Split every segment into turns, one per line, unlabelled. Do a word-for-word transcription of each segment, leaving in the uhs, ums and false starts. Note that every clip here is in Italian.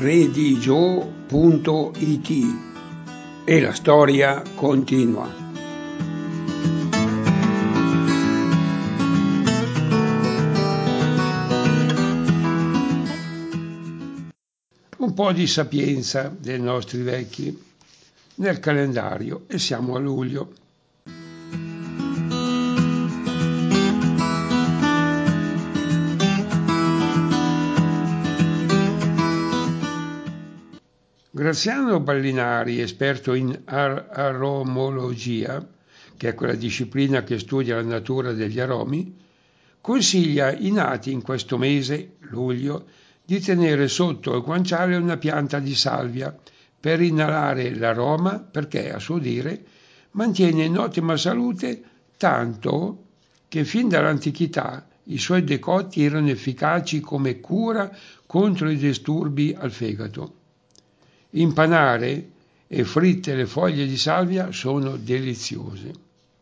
redigio punto it e la storia continua. Un po' di sapienza dei nostri vecchi nel calendario e siamo a luglio. Graziano Ballinari, esperto in ar- aromologia, che è quella disciplina che studia la natura degli aromi, consiglia i nati in questo mese, luglio, di tenere sotto il guanciale una pianta di salvia per inalare l'aroma perché, a suo dire, mantiene in ottima salute, tanto che fin dall'antichità i suoi decotti erano efficaci come cura contro i disturbi al fegato. Impanare e fritte le foglie di salvia sono deliziose.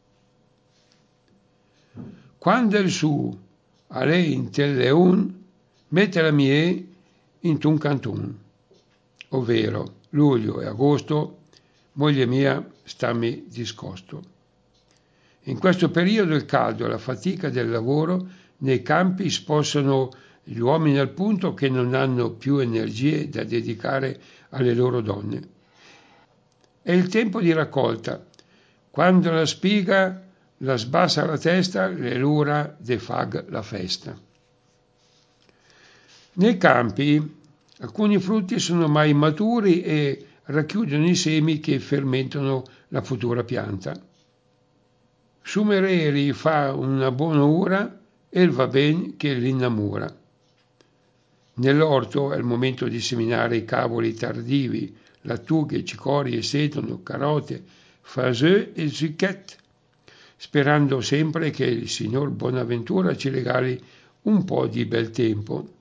Quando il su ale in telleun, mette la mie in tun cantun, ovvero luglio e agosto, moglie mia, stammi discosto. In questo periodo il caldo e la fatica del lavoro nei campi spostano gli uomini al punto che non hanno più energie da dedicare alle loro donne. È il tempo di raccolta, quando la spiga la sbassa la testa, le lura de fag la festa. Nei campi alcuni frutti sono mai maturi e racchiudono i semi che fermentano la futura pianta. Sumereri fa una buona ura e il va ben che l'innamora. Nell'orto è il momento di seminare i cavoli tardivi, lattughe, cicorie, sedano, carote, faseux e zucchette, sperando sempre che il signor Bonaventura ci regali un po' di bel tempo.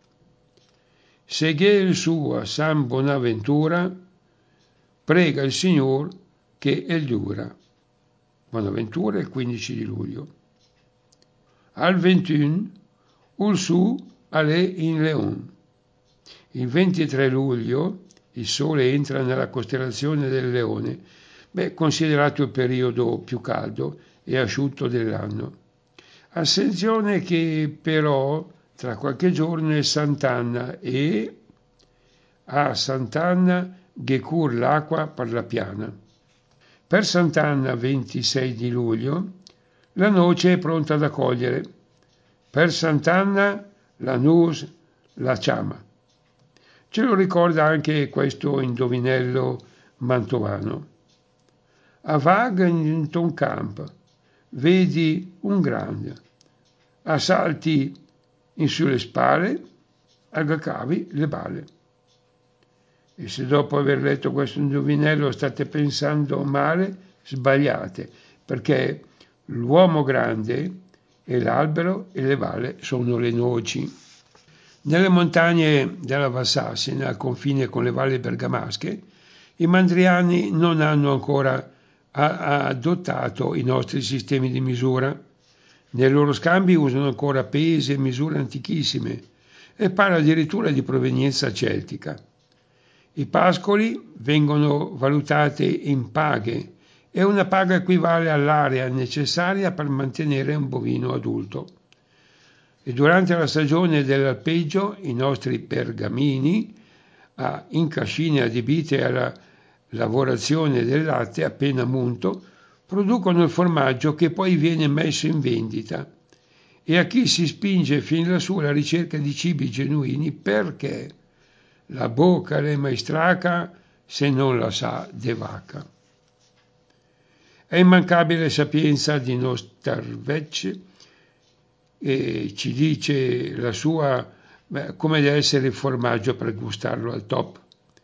Seghe il suo a San Bonaventura, prega il Signor che el dura. Bonaventura il quindici di luglio. Al ventuno, ul su ale in Leon. Il ventitré luglio il Sole entra nella costellazione del Leone, beh, considerato il periodo più caldo e asciutto dell'anno. Attenzione che però tra qualche giorno è Sant'Anna e a Sant'Anna gecur l'acqua per la piana. Per Sant'Anna, ventisei di luglio, la noce è pronta da cogliere. Per Sant'Anna la nus la ciama. Ce lo ricorda anche questo indovinello mantovano. A vaga in ton camp, vedi un grande, a salti in sulle spalle, aggacavi le balle. E se dopo aver letto questo indovinello state pensando male, sbagliate, perché l'uomo grande è l'albero e le balle sono le noci. Nelle montagne della Valsassina, al confine con le valli bergamasche, i mandriani non hanno ancora adottato i nostri sistemi di misura. Nei loro scambi usano ancora pesi e misure antichissime e parla addirittura di provenienza celtica. I pascoli vengono valutati in paghe e una paga equivale all'area necessaria per mantenere un bovino adulto. E durante la stagione dell'alpeggio i nostri pergamini, a, in cascine adibite alla lavorazione del latte appena munto, producono il formaggio che poi viene messo in vendita. E a chi si spinge fin lassù alla ricerca di cibi genuini perché la bocca le maestraca se non la sa de vacca. È immancabile sapienza di Nostarvec e ci dice la sua beh, come deve essere il formaggio per gustarlo al top.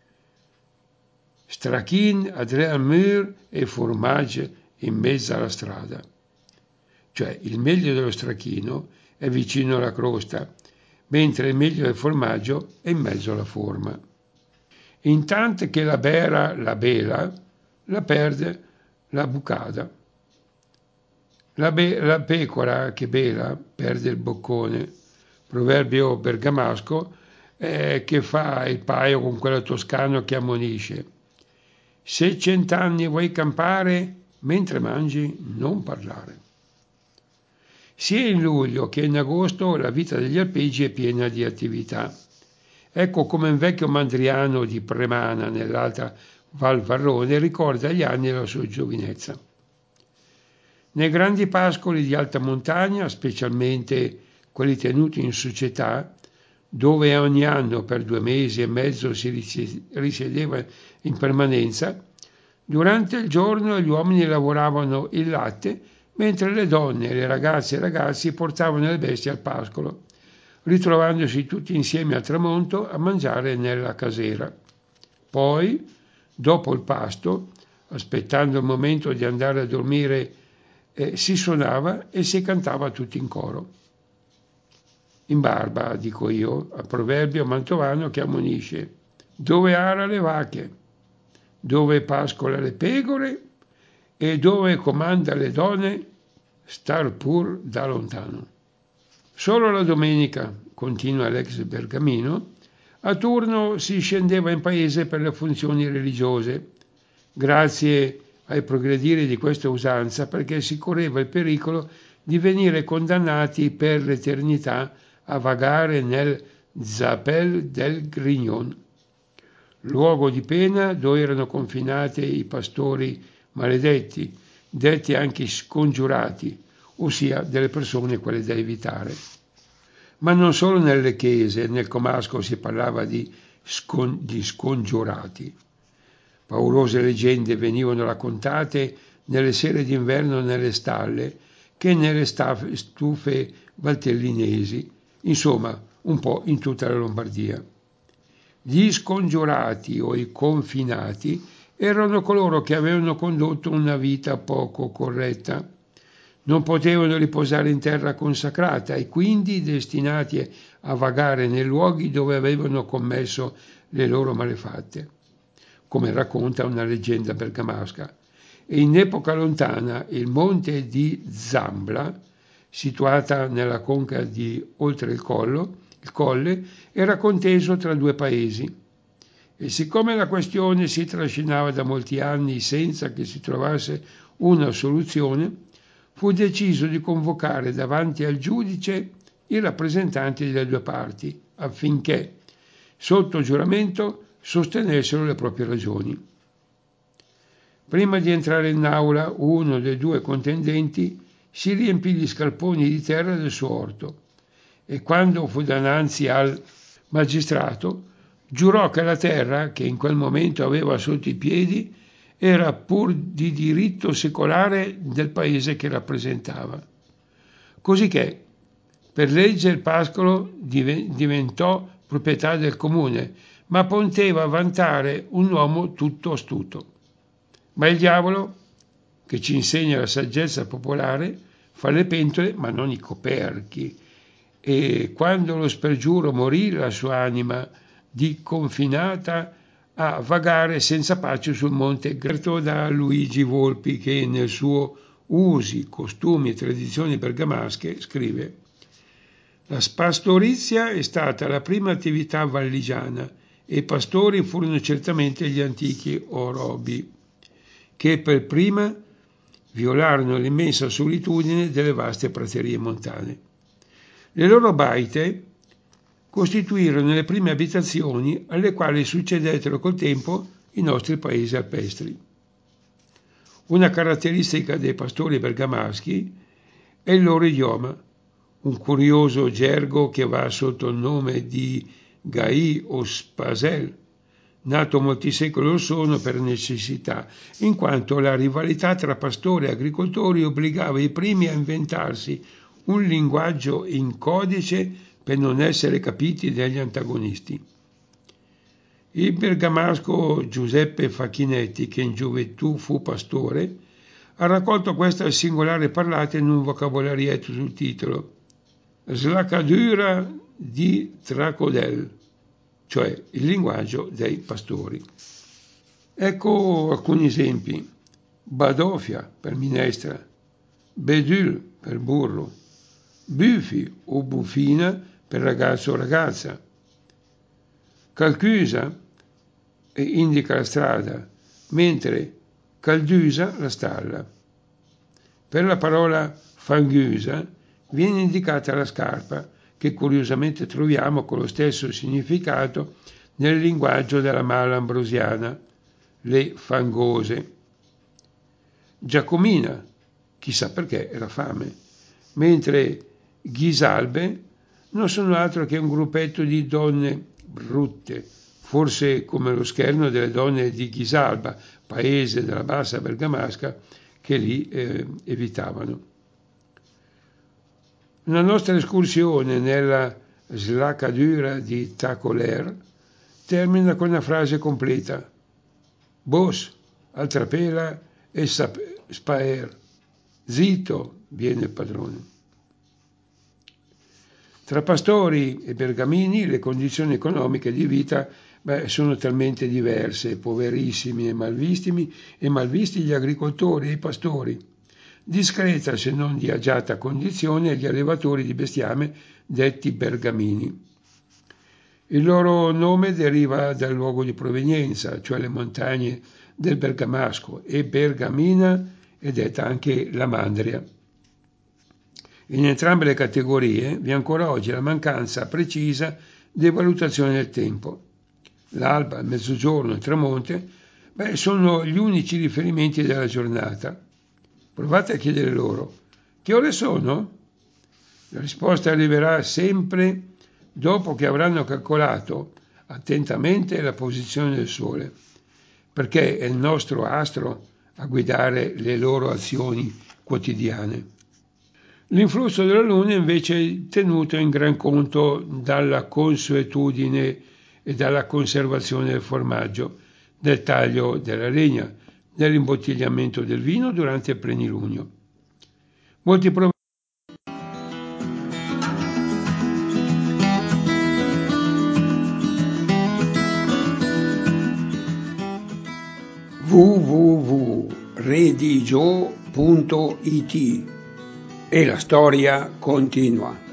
Strachin, Adrian Mur e formaggi in mezzo alla strada. Cioè il meglio dello stracchino è vicino alla crosta, mentre il meglio del formaggio è in mezzo alla forma. Intanto che la bera la bela, la perde la bucada. La, be- la pecora che bela perde il boccone, proverbio bergamasco eh, che fa il paio con quello toscano che ammonisce: se cent'anni vuoi campare, mentre mangi non parlare. Sia in luglio che in agosto la vita degli alpeggi è piena di attività. Ecco come un vecchio mandriano di Premana, nell'alta Val Varrone, ricorda gli anni della sua giovinezza. Nei grandi pascoli di alta montagna, specialmente quelli tenuti in società, dove ogni anno per due mesi e mezzo si risiedeva in permanenza, durante il giorno gli uomini lavoravano il latte, mentre le donne, le ragazze e i ragazzi portavano le bestie al pascolo, ritrovandosi tutti insieme al tramonto a mangiare nella casera. Poi, dopo il pasto, aspettando il momento di andare a dormire, eh, si suonava e si cantava tutti in coro. In barba, dico io, al proverbio mantovano che ammonisce: dove ara le vacche, dove pascola le pecore e dove comanda le donne, star pur da lontano. Solo la domenica, continua l'ex bergamino, a turno si scendeva in paese per le funzioni religiose, grazie ai progredire di questa usanza, perché si correva il pericolo di venire condannati per l'eternità a vagare nel Zapel del Grignon, luogo di pena dove erano confinati i pastori maledetti, detti anche scongiurati, ossia delle persone quelle da evitare. Ma non solo nelle chiese e nel comasco si parlava di, scon- di scongiurati. Paurose leggende venivano raccontate nelle sere d'inverno nelle stalle che nelle staf- stufe valtellinesi, insomma un po' in tutta la Lombardia. Gli scongiurati o i confinati erano coloro che avevano condotto una vita poco corretta. Non potevano riposare in terra consacrata e quindi destinati a vagare nei luoghi dove avevano commesso le loro malefatte, come racconta una leggenda bergamasca. E in epoca lontana il monte di Zambla, situata nella conca di Oltre il Collo, il Colle, era conteso tra due paesi. E siccome la questione si trascinava da molti anni senza che si trovasse una soluzione, fu deciso di convocare davanti al giudice i rappresentanti delle due parti, affinché, sotto giuramento, sostenessero le proprie ragioni. Prima di entrare in aula, uno dei due contendenti si riempì gli scarponi di terra del suo orto e quando fu dinanzi al magistrato giurò che la terra, che in quel momento aveva sotto i piedi, era pur di diritto secolare del paese che rappresentava. Cosicché, per legge il pascolo diventò proprietà del comune, ma poteva vantare un uomo tutto astuto. Ma il diavolo, che ci insegna la saggezza popolare, fa le pentole ma non i coperchi, e quando lo spergiuro morì la sua anima di confinata a vagare senza pace sul monte Greto da Luigi Volpi, che nel suo Usi, costumi e tradizioni bergamasche scrive: la pastorizia è stata la prima attività valligiana e i pastori furono certamente gli antichi orobi, che per prima violarono l'immensa solitudine delle vaste praterie montane. Le loro baite costituirono le prime abitazioni alle quali succedettero col tempo i nostri paesi alpestri. Una caratteristica dei pastori bergamaschi è il loro idioma, un curioso gergo che va sotto il nome di Gai o Spasel, nato molti secoli or sono per necessità, in quanto la rivalità tra pastori e agricoltori obbligava i primi a inventarsi un linguaggio in codice per non essere capiti dagli antagonisti. Il bergamasco Giuseppe Facchinetti, che in gioventù fu pastore, ha raccolto questa singolare parlata in un vocabolarietto sul titolo Slacadura di Tracodel, cioè il linguaggio dei pastori. Ecco alcuni esempi: badofia per minestra, bedul per burro, bufi o bufina per ragazzo o ragazza, Calcusa indica la strada, mentre Caldusa la stalla. Per la parola fangusa viene indicata la scarpa, che curiosamente troviamo con lo stesso significato nel linguaggio della Mala Ambrosiana, le fangose. Giacomina, chissà perché, era fame, mentre Ghisalbe non sono altro che un gruppetto di donne brutte, forse come lo scherno delle donne di Ghisalba, paese della bassa bergamasca, che lì eh, evitavano. La nostra escursione nella slacadura di Tacoler termina con una frase completa. Bos, altrapela e spaer. Zitto, viene il padrone. Tra pastori e bergamini le condizioni economiche di vita beh, sono talmente diverse, poverissimi e malvistimi e malvisti gli agricoltori e i pastori. Discreta se non di agiata condizione gli allevatori di bestiame detti bergamini. Il loro nome deriva dal luogo di provenienza, cioè le montagne del Bergamasco, e Bergamina è detta anche la Mandria. In entrambe le categorie vi è ancora oggi la mancanza precisa di valutazione del tempo. L'alba, il mezzogiorno e il tramonte beh, sono gli unici riferimenti della giornata. Provate a chiedere loro, che ore sono? La risposta arriverà sempre dopo che avranno calcolato attentamente la posizione del Sole, perché è il nostro astro a guidare le loro azioni quotidiane. L'influsso della Luna invece è tenuto in gran conto dalla consuetudine e dalla conservazione del formaggio, del taglio della legna, dell'imbottigliamento del vino durante il plenilunio. Molti problemi
w w w punto redigio punto it e la storia continua.